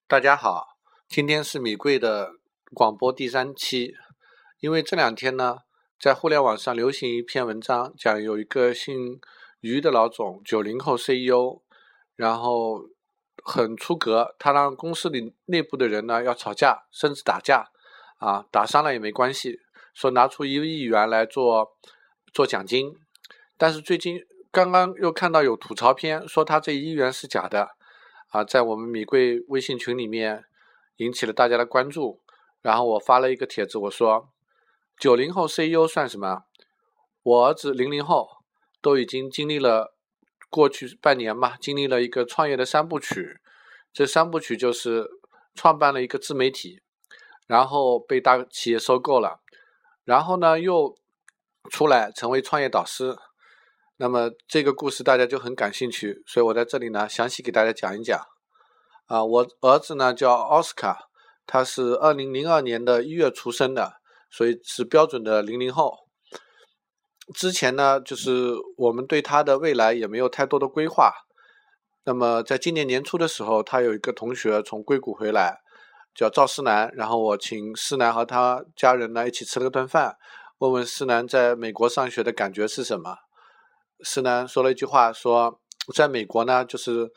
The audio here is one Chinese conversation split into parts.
大家好，今天是米贵的广播第3期。因为这2天呢，在互联网上流行一篇文章，讲有一个姓于的老总，90后 CEO， 然后很出格，他让公司里内部的人呢要吵架，甚至打架打伤了也没关系，说拿出1亿元来做奖金。但是最近刚刚又看到有吐槽篇，说他这1亿元是假的在我们米贵微信群里面引起了大家的关注。然后我发了一个帖子，我说90后 CEO 算什么？我儿子00后都已经经历了过去半年嘛，经历了一个创业的3部曲。这3部曲就是创办了一个自媒体，然后被大企业收购了，然后呢又出来成为创业导师。那么这个故事大家就很感兴趣，所以我在这里呢详细给大家讲一讲。我儿子呢叫奥斯卡，他是2002年的1月出生的，所以是标准的00后。之前呢就是我们对他的未来也没有太多的规划。那么在今年年初的时候，他有一个同学从硅谷回来，叫赵思南，然后我请思南和他家人呢一起吃了顿饭，问问思南在美国上学的感觉是什么。思南说了一句话，说在美国呢就是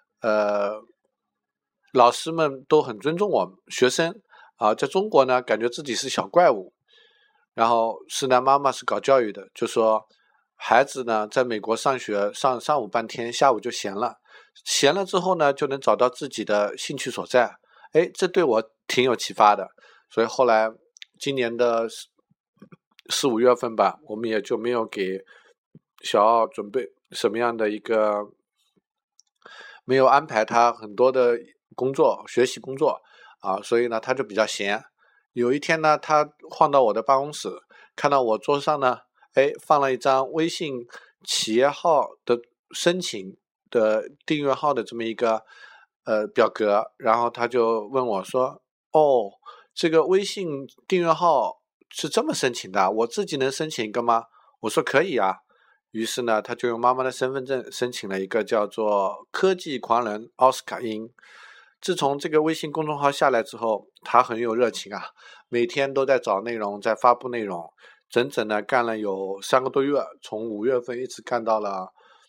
老师们都很尊重我们学生在中国呢感觉自己是小怪物。然后思南妈妈是搞教育的，就说孩子呢在美国上学上午半天，下午就闲了之后呢就能找到自己的兴趣所在。这对我挺有启发的。所以后来今年的4、5月份吧，我们也就没有给小奥准备什么样的一个，没有安排他很多的工作，学习工作所以呢他就比较闲。有一天呢，他晃到我的办公室，看到我桌上呢放了一张微信企业号的申请的订阅号的这么一个表格，然后他就问我说，这个微信订阅号是这么申请的，我自己能申请一个吗？我说可以啊。于是呢他就用妈妈的身份证申请了一个叫做科技狂人奥斯卡英。自从这个微信公众号下来之后，他很有热情每天都在找内容，在发布内容，整整呢干了有3个多月，从5月份一直干到了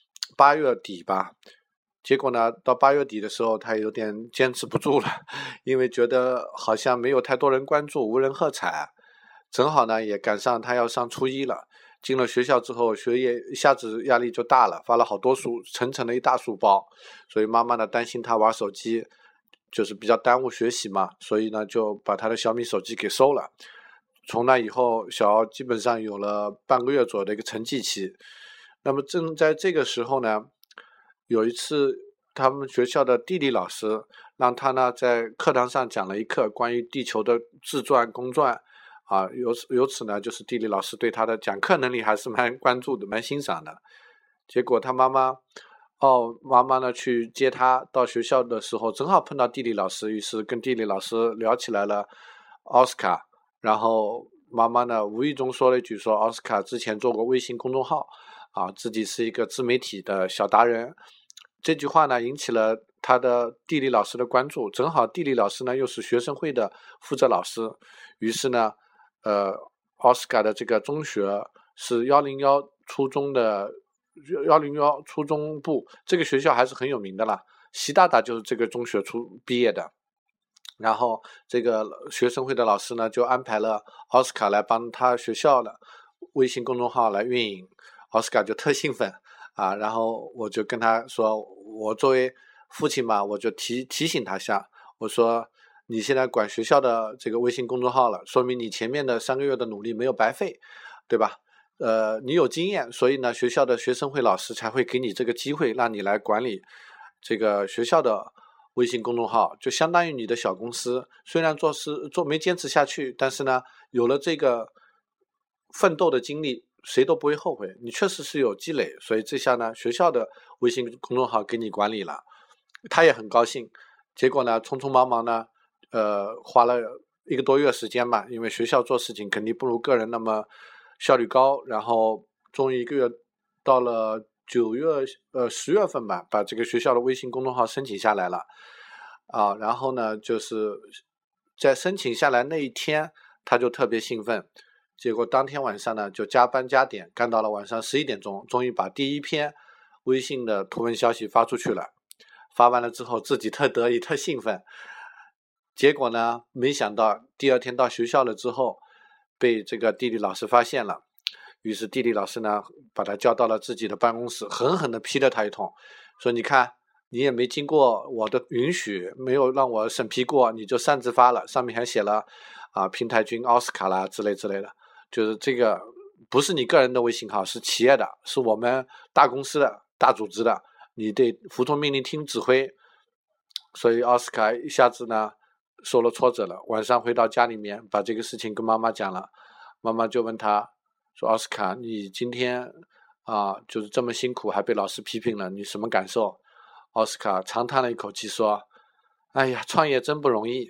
8月底吧。结果呢到8月底的时候，他有点坚持不住了，因为觉得好像没有太多人关注，无人喝彩。正好呢也赶上他要上初一了，进了学校之后，学业一下子压力就大了，发了好多书，沉沉的一大书包。所以妈妈呢担心他玩手机就是比较耽误学习嘛，所以呢就把他的小米手机给收了。从那以后，小奥基本上有了半个月左右的一个沉寂期。那么正在这个时候呢，有一次他们学校的地理老师让他呢在课堂上讲了一课关于地球的自转公转由此呢就是地理老师对他的讲课能力还是蛮关注的，蛮欣赏的。结果他妈妈呢去接他到学校的时候，正好碰到地理老师，于是跟地理老师聊起来了奥斯卡。然后妈妈呢无意中说了一句，说奥斯卡之前做过微信公众号自己是一个自媒体的小达人。这句话呢引起了他的地理老师的关注，正好地理老师呢又是学生会的负责老师。于是呢奥斯卡的这个中学是101初中的101初中部，这个学校还是很有名的啦，习大大就是这个中学毕业的。然后这个学生会的老师呢就安排了奥斯卡来帮他学校的微信公众号来运营。奥斯卡就特兴奋然后我就跟他说，我作为父亲嘛，我就提醒他下，我说你现在管学校的这个微信公众号了，说明你前面的3个月的努力没有白费，对吧？你有经验，所以呢学校的学生会老师才会给你这个机会，让你来管理这个学校的微信公众号，就相当于你的小公司。虽然做没坚持下去，但是呢有了这个奋斗的经历，谁都不会后悔，你确实是有积累。所以这下呢学校的微信公众号给你管理了，他也很高兴。结果呢匆匆忙忙呢花了1个多月时间吧，因为学校做事情肯定不如个人那么效率高。然后终于1个月到了10月份吧，把这个学校的微信公众号申请下来了。 然后呢，就是在申请下来那一天，他就特别兴奋，结果当天晚上呢就加班加点，干到了晚上11点钟，终于把第一篇微信的图文消息发出去了。发完了之后，自己特得意特兴奋，结果呢，没想到第二天到学校了之后，被这个地理老师发现了。于是地理老师呢，把他叫到了自己的办公室，狠狠地批了他一通，说你看你也没经过我的允许，没有让我审批过，你就擅自发了，上面还写了平台君奥斯卡啦之类之类的，就是这个不是你个人的微信号，是企业的，是我们大公司的大组织的，你得服从命令听指挥。所以奥斯卡一下子呢受了挫折了，晚上回到家里面把这个事情跟妈妈讲了，妈妈就问他说，奥斯卡，你今天就是这么辛苦还被老师批评了，你什么感受？奥斯卡长叹了一口气说，哎呀，创业真不容易。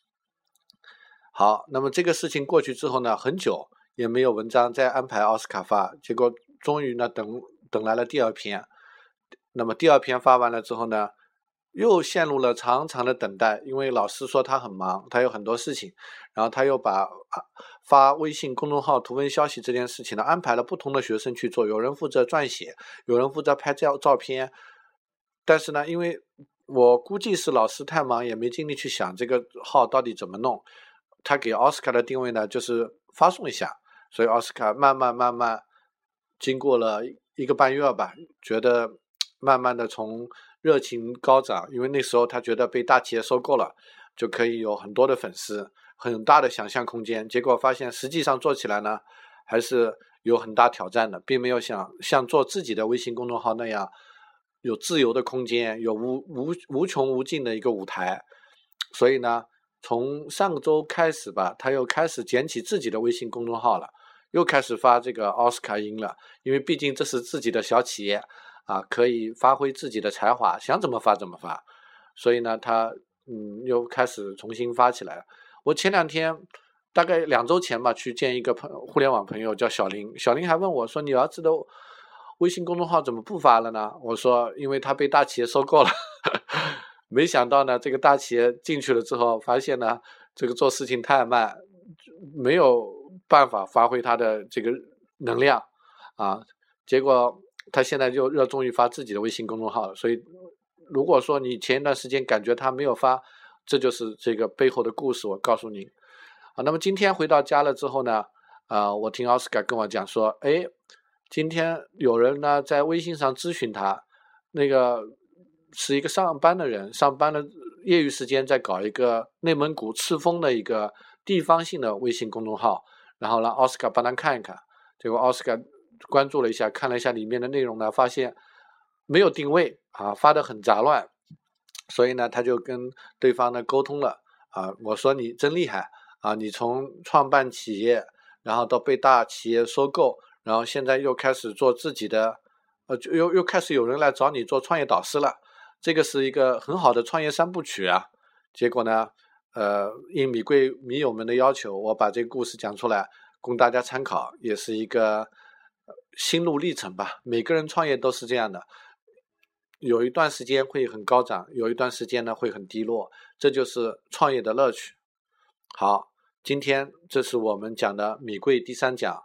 好，那么这个事情过去之后呢，很久也没有文章再安排奥斯卡发，结果终于呢等来了第二篇。那么第二篇发完了之后呢，又陷入了长长的等待，因为老师说他很忙，他有很多事情，然后他又把发微信公众号图文消息这件事情呢安排了不同的学生去做，有人负责撰写，有人负责拍照片，但是呢，因为我估计是老师太忙，也没精力去想这个号到底怎么弄。他给奥斯卡的定位呢，就是发送一下，所以奥斯卡慢慢经过了1个半月吧，觉得慢慢的从热情高涨，因为那时候他觉得被大企业收购了，就可以有很多的粉丝，很大的想象空间。结果发现实际上做起来呢，还是有很大挑战的，并没有像做自己的微信公众号那样有自由的空间，有无穷无尽的一个舞台。所以呢，从上周开始吧，他又开始捡起自己的微信公众号了，又开始发这个奥斯卡音了，因为毕竟这是自己的小企业可以发挥自己的才华，想怎么发怎么发。所以呢，他又开始重新发起来了。我前2天大概2周前吧，去见一个互联网朋友叫小林，小林还问我说，你儿子的微信公众号怎么不发了呢？我说因为他被大企业收购了。没想到呢，这个大企业进去了之后，发现呢，这个做事情太慢，没有办法发挥他的这个能量结果他现在就热衷于发自己的微信公众号了。所以如果说你前一段时间感觉他没有发，这就是这个背后的故事，我告诉你那么今天回到家了之后呢我听奥斯卡跟我讲说，今天有人呢在微信上咨询他，那个是一个上班的人，上班的业余时间在搞一个内蒙古赤峰的一个地方性的微信公众号，然后让奥斯卡帮他看一看。结果奥斯卡关注了一下，看了一下里面的内容呢，发现没有定位发得很杂乱，所以呢他就跟对方呢沟通了我说你真厉害你从创办企业，然后到被大企业收购，然后现在又开始做自己的又开始有人来找你做创业导师了，这个是一个很好的创业3部曲结果呢应米贵米友们的要求，我把这个故事讲出来供大家参考，也是一个心路历程吧。每个人创业都是这样的，有一段时间会很高涨，有一段时间呢会很低落，这就是创业的乐趣。好，今天这是我们讲的米贵第3讲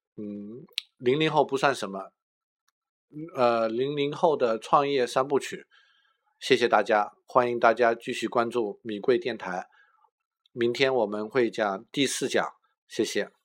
00后不算什么00后的创业3部曲。谢谢大家，欢迎大家继续关注米贵电台，明天我们会讲第4讲，谢谢。